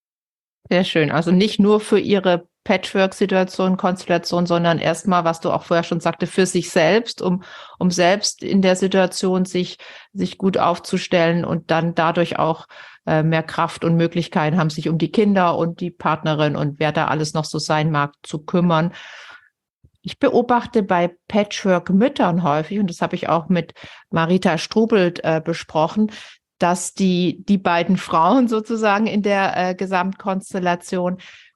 Sehr schön. Also nicht nur für ihre Patchwork-Situation, Konstellation, sondern erstmal, was du auch vorher schon sagte, für sich selbst, um, um selbst in der Situation sich, sich gut aufzustellen und dann dadurch auch äh, mehr Kraft und Möglichkeiten haben, sich um die Kinder und die Partnerin und wer da alles noch so sein mag, zu kümmern. Ich beobachte bei Patchwork-Müttern häufig, und das habe ich auch mit Marita Strubelt äh, besprochen, dass die, die beiden Frauen sozusagen in der äh, Gesamtkonstellation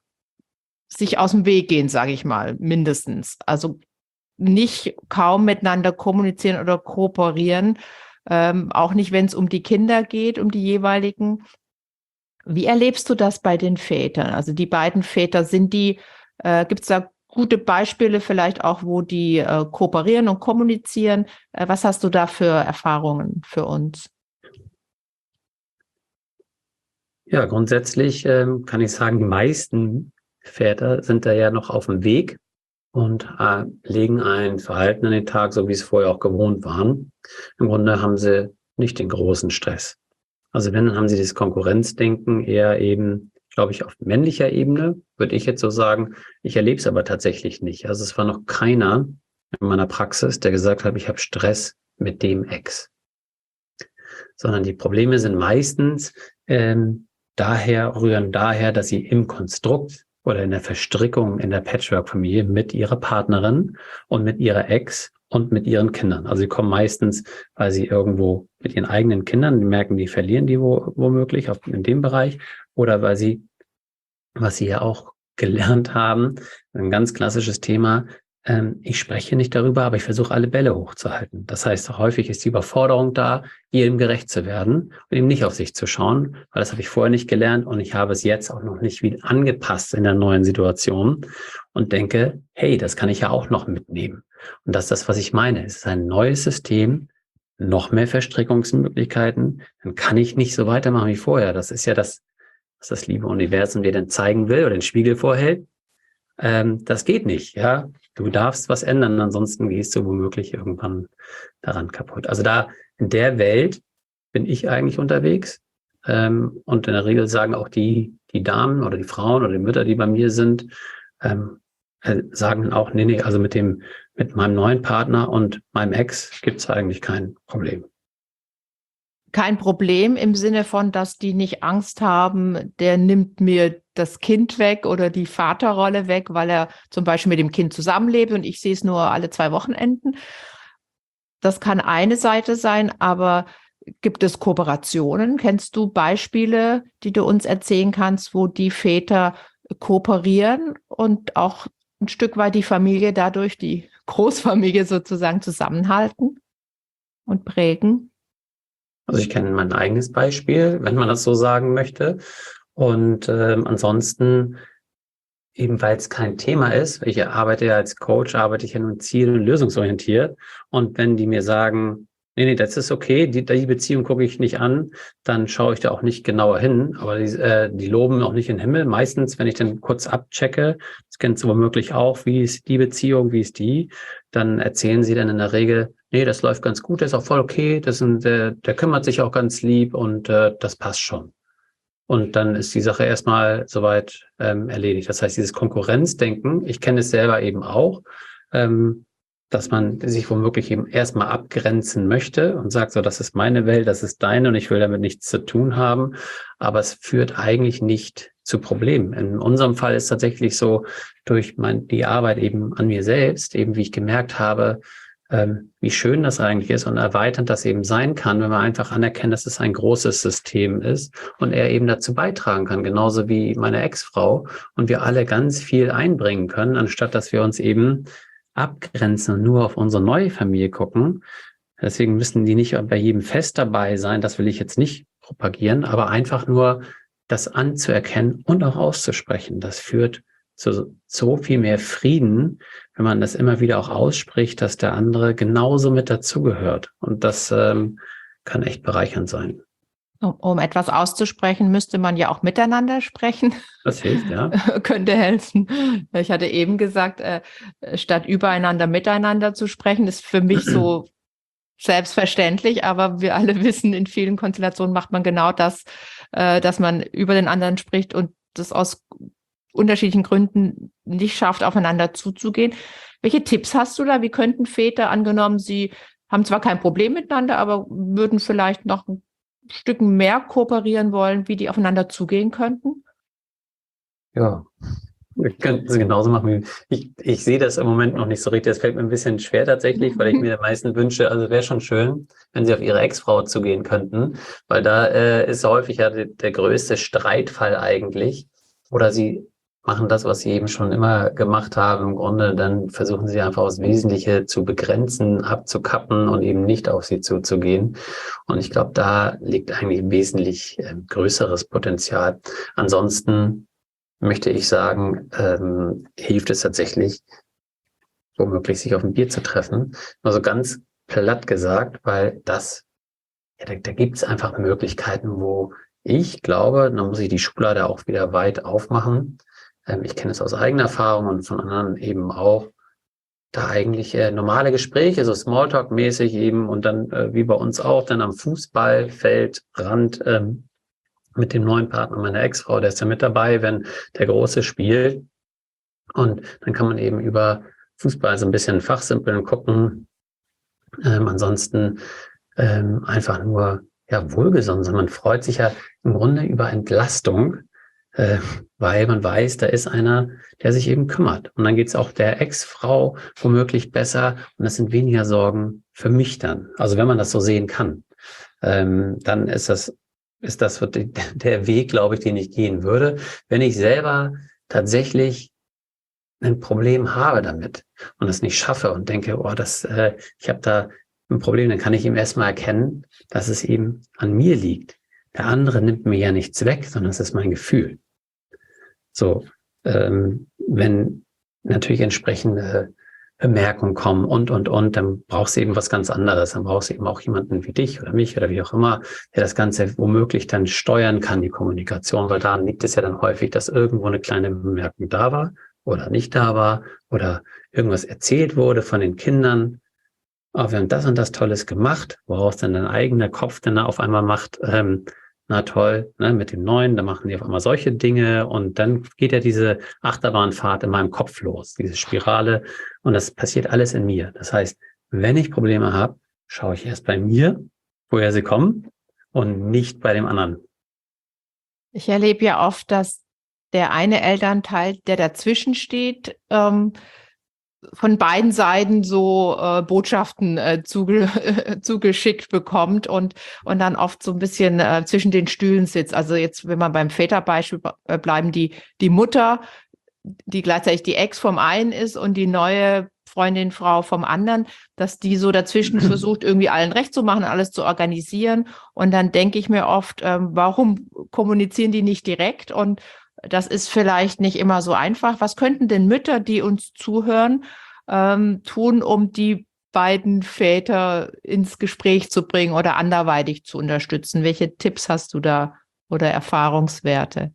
sich aus dem Weg gehen, sage ich mal, mindestens. Also nicht kaum miteinander kommunizieren oder kooperieren, ähm, auch nicht, wenn es um die Kinder geht, um die jeweiligen. Wie erlebst du das bei den Vätern? Also die beiden Väter, sind die, äh, gibt es da gute Beispiele vielleicht auch, wo die äh, kooperieren und kommunizieren? Äh, was hast du da für Erfahrungen für uns? Ja, grundsätzlich ähm, kann ich sagen, die meisten Väter sind da ja noch auf dem Weg und äh, legen ein Verhalten an den Tag, so wie es vorher auch gewohnt waren. Im Grunde haben sie nicht den großen Stress. Also wenn, dann haben sie das Konkurrenzdenken eher eben, glaube ich, auf männlicher Ebene, würde ich jetzt so sagen. Ich erlebe es aber tatsächlich nicht. Also es war noch keiner in meiner Praxis, der gesagt hat, ich habe Stress mit dem Ex. Sondern die Probleme sind meistens ähm, daher, rühren daher, dass sie im Konstrukt oder in der Verstrickung in der Patchwork-Familie mit ihrer Partnerin und mit ihrer Ex und mit ihren Kindern. Also sie kommen meistens, weil sie irgendwo mit ihren eigenen Kindern, die merken, die verlieren die wo, womöglich auf, in dem Bereich, oder weil sie, was sie ja auch gelernt haben, ein ganz klassisches Thema, ähm, ich spreche nicht darüber, aber ich versuche alle Bälle hochzuhalten. Das heißt, häufig ist die Überforderung da, jedem gerecht zu werden und eben nicht auf sich zu schauen, weil das habe ich vorher nicht gelernt und ich habe es jetzt auch noch nicht wieder angepasst in der neuen Situation und denke, hey, das kann ich ja auch noch mitnehmen. Und das ist das, was ich meine. Es ist ein neues System, noch mehr Verstrickungsmöglichkeiten. Dann kann ich nicht so weitermachen wie vorher. Das ist ja das, was das liebe Universum dir dann zeigen will oder den Spiegel vorhält. Ähm, das geht nicht, ja. Du darfst was ändern, ansonsten gehst du womöglich irgendwann daran kaputt. Also da in der Welt bin ich eigentlich unterwegs. Ähm, und in der Regel sagen auch die, die Damen oder die Frauen oder die Mütter, die bei mir sind, ähm, äh, sagen auch, nee, nee, also mit dem, mit meinem neuen Partner und meinem Ex gibt es eigentlich kein Problem. Kein Problem im Sinne von, dass die nicht Angst haben, der nimmt mir das Kind weg oder die Vaterrolle weg, weil er zum Beispiel mit dem Kind zusammenlebt und ich sehe es nur alle zwei Wochenenden. Das kann eine Seite sein, aber gibt es Kooperationen? Kennst du Beispiele, die du uns erzählen kannst, wo die Väter kooperieren und auch ein Stück weit die Familie dadurch, die Großfamilie sozusagen zusammenhalten und prägen? Also ich kenne mein eigenes Beispiel, wenn man das so sagen möchte. Und ähm, ansonsten, eben weil es kein Thema ist, ich arbeite ja als Coach, arbeite ich ja nur ziel- und lösungsorientiert. Und wenn die mir sagen, nee, nee, das ist okay, die, die Beziehung gucke ich nicht an, dann schaue ich da auch nicht genauer hin. Aber die, äh, die loben auch nicht in den Himmel. Meistens, wenn ich dann kurz abchecke, das kennst du womöglich auch, wie ist die Beziehung, wie ist die, dann erzählen sie dann in der Regel, nee, das läuft ganz gut, das ist auch voll okay, das sind, äh, der kümmert sich auch ganz lieb und äh, das passt schon. Und dann ist die Sache erstmal soweit ähm, erledigt. Das heißt, dieses Konkurrenzdenken, ich kenne es selber eben auch, ähm, dass man sich womöglich eben erstmal abgrenzen möchte und sagt, so, das ist meine Welt, das ist deine und ich will damit nichts zu tun haben. Aber es führt eigentlich nicht zu Problemen. In unserem Fall ist tatsächlich so, durch mein, die Arbeit eben an mir selbst, eben wie ich gemerkt habe, ähm, wie schön das eigentlich ist und erweiternd das eben sein kann, wenn man einfach anerkennt, dass es ein großes System ist und er eben dazu beitragen kann, genauso wie meine Ex-Frau und wir alle ganz viel einbringen können, anstatt dass wir uns eben abgrenzen und nur auf unsere neue Familie gucken. Deswegen müssen die nicht bei jedem Fest dabei sein, das will ich jetzt nicht propagieren, aber einfach nur das anzuerkennen und auch auszusprechen. Das führt zu so viel mehr Frieden, wenn man das immer wieder auch ausspricht, dass der andere genauso mit dazugehört. Und das ähm, kann echt bereichernd sein. Um, um etwas auszusprechen, müsste man ja auch miteinander sprechen. Das hilft, ja. Könnte helfen. Ich hatte eben gesagt, äh, statt übereinander miteinander zu sprechen, ist für mich so selbstverständlich, aber wir alle wissen, in vielen Konstellationen macht man genau das, äh, dass man über den anderen spricht und das aus unterschiedlichen Gründen nicht schafft, aufeinander zuzugehen. Welche Tipps hast du da? Wie könnten Väter, angenommen, sie haben zwar kein Problem miteinander, aber würden vielleicht noch ein Stück mehr kooperieren wollen, wie die aufeinander zugehen könnten? Ja, wir könnten es genauso machen. Ich, ich sehe das im Moment noch nicht so richtig. Das fällt mir ein bisschen schwer tatsächlich, weil ich mir am meisten wünsche, also wäre schon schön, wenn sie auf ihre Ex-Frau zugehen könnten, weil da äh, ist häufig ja der, der größte Streitfall eigentlich. Oder sie machen das, was sie eben schon immer gemacht haben. Im Grunde dann versuchen sie einfach aufs Wesentliche zu begrenzen, abzukappen und eben nicht auf sie zuzugehen. Und ich glaube, da liegt eigentlich ein wesentlich äh, größeres Potenzial. Ansonsten möchte ich sagen, ähm, hilft es tatsächlich, womöglich sich auf ein Bier zu treffen. Also ganz platt gesagt, weil das, ja, da, da gibt es einfach Möglichkeiten, wo ich glaube, da muss ich die Schublade auch wieder weit aufmachen. Ähm, ich kenne es aus eigener Erfahrung und von anderen eben auch, da eigentlich äh, normale Gespräche, so Smalltalk-mäßig eben und dann äh, wie bei uns auch, dann am Fußballfeldrand ähm, mit dem neuen Partner meiner Ex-Frau, der ist ja mit dabei, wenn der Große spielt. Und dann kann man eben über Fußball so ein bisschen fachsimpeln, gucken. Ähm, ansonsten ähm, einfach nur ja wohlgesonnen, sondern man freut sich ja im Grunde über Entlastung, äh, weil man weiß, da ist einer, der sich eben kümmert. Und dann geht es auch der Ex-Frau womöglich besser und das sind weniger Sorgen für mich dann. Also wenn man das so sehen kann, ähm, dann ist das, ist das der Weg, glaube ich, den ich gehen würde. Wenn ich selber tatsächlich ein Problem habe damit und es nicht schaffe und denke, oh, das, äh, ich habe da ein Problem, dann kann ich ihm erstmal erkennen, dass es eben an mir liegt. Der andere nimmt mir ja nichts weg, sondern es ist mein Gefühl. So, ähm, wenn natürlich entsprechende Bemerkungen kommen und, und, und, dann brauchst du eben was ganz anderes. Dann brauchst du eben auch jemanden wie dich oder mich oder wie auch immer, der das Ganze womöglich dann steuern kann, die Kommunikation, weil daran liegt es ja dann häufig, dass irgendwo eine kleine Bemerkung da war oder nicht da war oder irgendwas erzählt wurde von den Kindern. Oh, wir haben das und das Tolles gemacht, woraus dann dein eigener Kopf dann auf einmal macht, ähm, na toll, ne, mit dem Neuen, da machen die auf einmal solche Dinge und dann geht ja diese Achterbahnfahrt in meinem Kopf los, diese Spirale und das passiert alles in mir. Das heißt, wenn ich Probleme habe, schaue ich erst bei mir, woher sie kommen und nicht bei dem anderen. Ich erlebe ja oft, dass der eine Elternteil, der dazwischen steht, ähm, von beiden Seiten so äh, Botschaften äh, zuge zugeschickt bekommt und, und dann oft so ein bisschen äh, zwischen den Stühlen sitzt. Also jetzt, wenn wir beim Väterbeispiel bleiben, die, die Mutter, die gleichzeitig die Ex vom einen ist und die neue Freundin, Frau vom anderen, dass die so dazwischen versucht, irgendwie allen recht zu machen, alles zu organisieren. Und dann denke ich mir oft, ähm, warum kommunizieren die nicht direkt? Und das ist vielleicht nicht immer so einfach. Was könnten denn Mütter, die uns zuhören, ähm, tun, um die beiden Väter ins Gespräch zu bringen oder anderweitig zu unterstützen? Welche Tipps hast du da oder Erfahrungswerte?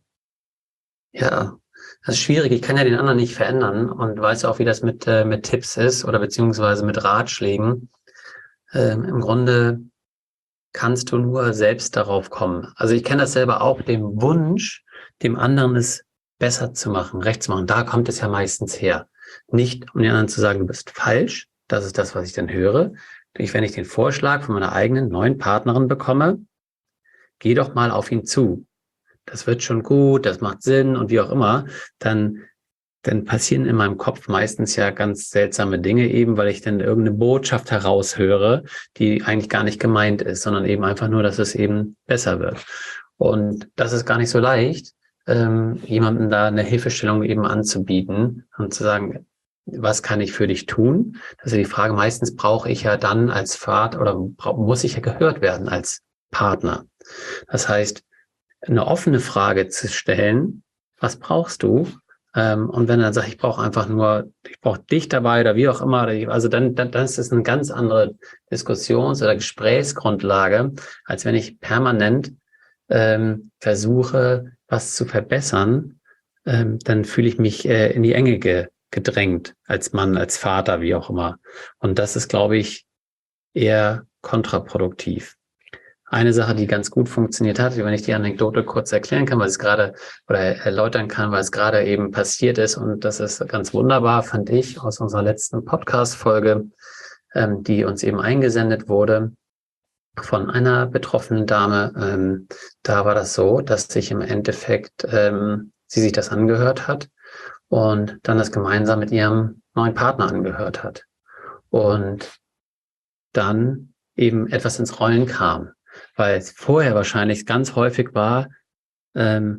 Ja, das ist schwierig. Ich kann ja den anderen nicht verändern und weiß auch, wie das mit, äh, mit Tipps ist oder beziehungsweise mit Ratschlägen. Ähm, im Grunde kannst du nur selbst darauf kommen. Also ich kenne das selber auch, den Wunsch, dem anderen es besser zu machen, recht zu machen. Da kommt es ja meistens her. Nicht, um den anderen zu sagen, du bist falsch. Das ist das, was ich dann höre. Ich, wenn ich den Vorschlag von meiner eigenen neuen Partnerin bekomme, geh doch mal auf ihn zu. Das wird schon gut, das macht Sinn und wie auch immer, dann, dann passieren in meinem Kopf meistens ja ganz seltsame Dinge eben, weil ich dann irgendeine Botschaft heraushöre, die eigentlich gar nicht gemeint ist, sondern eben einfach nur, dass es eben besser wird. Und das ist gar nicht so leicht, ähm, jemandem da eine Hilfestellung eben anzubieten und zu sagen, was kann ich für dich tun? Das ist die Frage, meistens brauche ich ja dann als Vater oder muss ich ja gehört werden als Partner. Das heißt, eine offene Frage zu stellen, was brauchst du? Ähm, und wenn er dann sagt, ich brauche einfach nur, ich brauche dich dabei oder wie auch immer, also dann, dann, dann ist das eine ganz andere Diskussions- oder Gesprächsgrundlage, als wenn ich permanent ähm, versuche, was zu verbessern, ähm, dann fühle ich mich äh, in die Enge ge gedrängt, als Mann, als Vater, wie auch immer. Und das ist, glaube ich, eher kontraproduktiv. Eine Sache, die ganz gut funktioniert hat, wenn ich die Anekdote kurz erklären kann, weil es gerade oder erläutern kann, weil es gerade eben passiert ist. Und das ist ganz wunderbar, fand ich, aus unserer letzten Podcast-Folge, ähm, die uns eben eingesendet wurde von einer betroffenen Dame. Ähm, da war das so, dass sich im Endeffekt ähm, sie sich das angehört hat und dann das gemeinsam mit ihrem neuen Partner angehört hat. Und dann eben etwas ins Rollen kam. Weil es vorher wahrscheinlich ganz häufig war, ähm,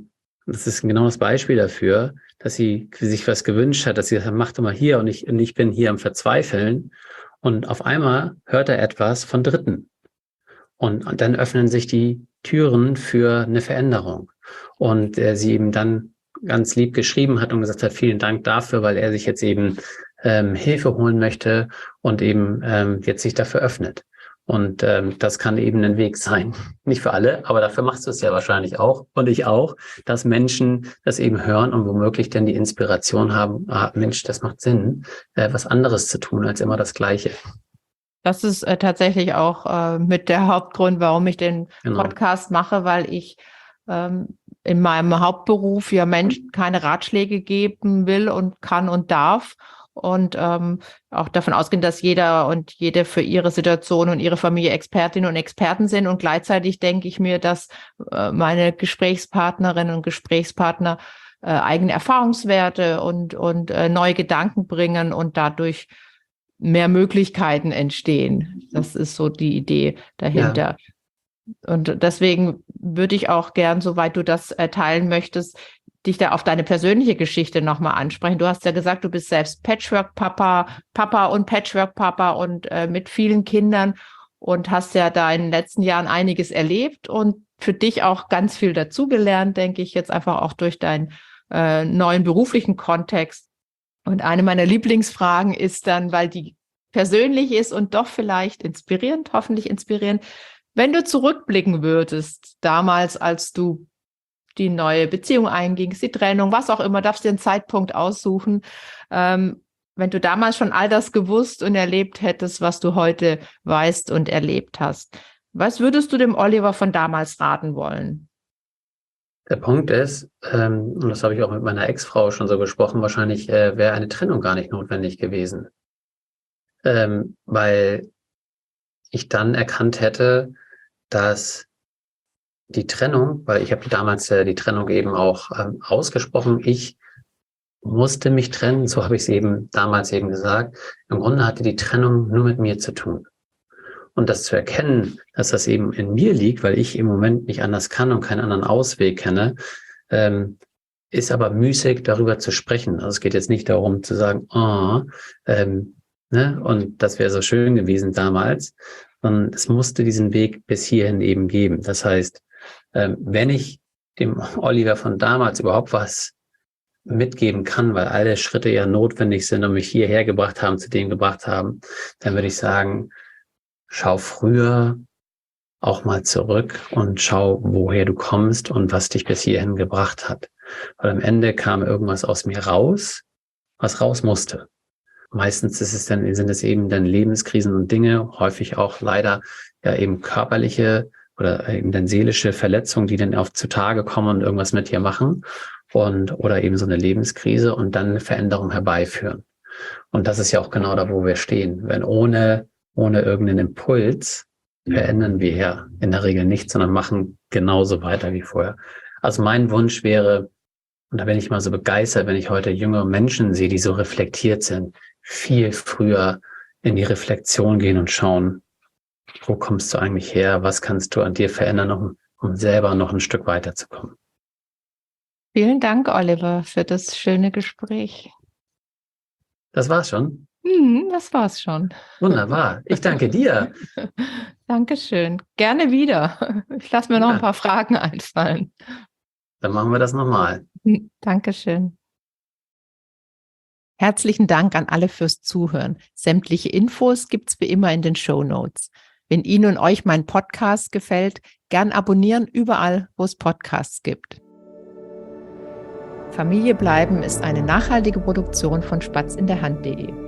Das ist genau das Beispiel dafür, dass sie sich was gewünscht hat, dass sie gesagt hat, mach doch mal hier und ich, und ich bin hier am Verzweifeln. Und auf einmal hört er etwas von Dritten. Und, und dann öffnen sich die Türen für eine Veränderung. Und äh, sie eben dann ganz lieb geschrieben hat und gesagt hat, vielen Dank dafür, weil er sich jetzt eben ähm, Hilfe holen möchte und eben ähm, jetzt sich dafür öffnet. Und ähm, das kann eben ein Weg sein. Nicht für alle, aber dafür machst du es ja wahrscheinlich auch und ich auch, dass Menschen das eben hören und womöglich dann die Inspiration haben, ah, Mensch, das macht Sinn, äh, was anderes zu tun als immer das Gleiche. Das ist äh, tatsächlich auch äh, mit der Hauptgrund, warum ich den Genau. Podcast mache, weil ich ähm, in meinem Hauptberuf ja Menschen keine Ratschläge geben will und kann und darf. Und ähm, auch davon ausgehen, dass jeder und jede für ihre Situation und ihre Familie Expertinnen und Experten sind. Und gleichzeitig denke ich mir, dass äh, meine Gesprächspartnerinnen und Gesprächspartner äh, eigene Erfahrungswerte und, und äh, neue Gedanken bringen und dadurch mehr Möglichkeiten entstehen. Das ist so die Idee dahinter. Ja. Und deswegen würde ich auch gern, soweit du das äh, teilen möchtest, dich da auf deine persönliche Geschichte nochmal ansprechen. Du hast ja gesagt, du bist selbst Patchwork-Papa, Papa und Patchwork-Papa und äh, mit vielen Kindern und hast ja da in den letzten Jahren einiges erlebt und für dich auch ganz viel dazugelernt, denke ich, jetzt einfach auch durch deinen äh, neuen beruflichen Kontext. Und eine meiner Lieblingsfragen ist dann, weil die persönlich ist und doch vielleicht inspirierend, hoffentlich inspirierend, wenn du zurückblicken würdest, damals, als du die neue Beziehung eingingst, die Trennung, was auch immer, darfst dir einen Zeitpunkt aussuchen. Ähm, wenn du damals schon all das gewusst und erlebt hättest, was du heute weißt und erlebt hast, was würdest du dem Oliver von damals raten wollen? Der Punkt ist, ähm, und das habe ich auch mit meiner Ex-Frau schon so gesprochen, wahrscheinlich äh, wäre eine Trennung gar nicht notwendig gewesen. Ähm, weil ich dann erkannt hätte, dass die Trennung, weil ich habe damals äh, die Trennung eben auch ähm, ausgesprochen, ich musste mich trennen, so habe ich es eben damals eben gesagt. Im Grunde hatte die Trennung nur mit mir zu tun. Und das zu erkennen, dass das eben in mir liegt, weil ich im Moment nicht anders kann und keinen anderen Ausweg kenne, ähm, ist aber müßig, darüber zu sprechen. Also es geht jetzt nicht darum zu sagen, oh, ähm, ne, und das wäre so schön gewesen damals, sondern es musste diesen Weg bis hierhin eben geben. Das heißt, ähm, wenn ich dem Oliver von damals überhaupt was mitgeben kann, weil alle Schritte ja notwendig sind und mich hierher gebracht haben, zu dem gebracht haben, dann würde ich sagen, schau früher auch mal zurück und schau, woher du kommst und was dich bis hierhin gebracht hat. Weil am Ende kam irgendwas aus mir raus, was raus musste. Meistens ist es dann, sind es eben dann Lebenskrisen und Dinge, häufig auch leider ja eben körperliche oder eben dann seelische Verletzungen, die dann oft zutage kommen und irgendwas mit dir machen und oder eben so eine Lebenskrise und dann eine Veränderung herbeiführen. Und das ist ja auch genau da, wo wir stehen. Wenn ohne ohne irgendeinen Impuls verändern wir ja in der Regel nichts, sondern machen genauso weiter wie vorher. Also mein Wunsch wäre, und da bin ich mal so begeistert, wenn ich heute jüngere Menschen sehe, die so reflektiert sind, viel früher in die Reflexion gehen und schauen, wo kommst du eigentlich her, was kannst du an dir verändern, um, um selber noch ein Stück weiterzukommen. Vielen Dank, Oliver, für das schöne Gespräch. Das war's schon. Hm, das war's schon. Wunderbar. Ich danke dir. Dankeschön. Gerne wieder. Ich lasse mir noch ja. ein paar Fragen einfallen. Dann machen wir das nochmal. Dankeschön. Herzlichen Dank an alle fürs Zuhören. Sämtliche Infos gibt's wie immer in den Shownotes. Wenn Ihnen und euch mein Podcast gefällt, gern abonnieren überall, wo es Podcasts gibt. Familie bleiben ist eine nachhaltige Produktion von Spatz in der Hand punkt de.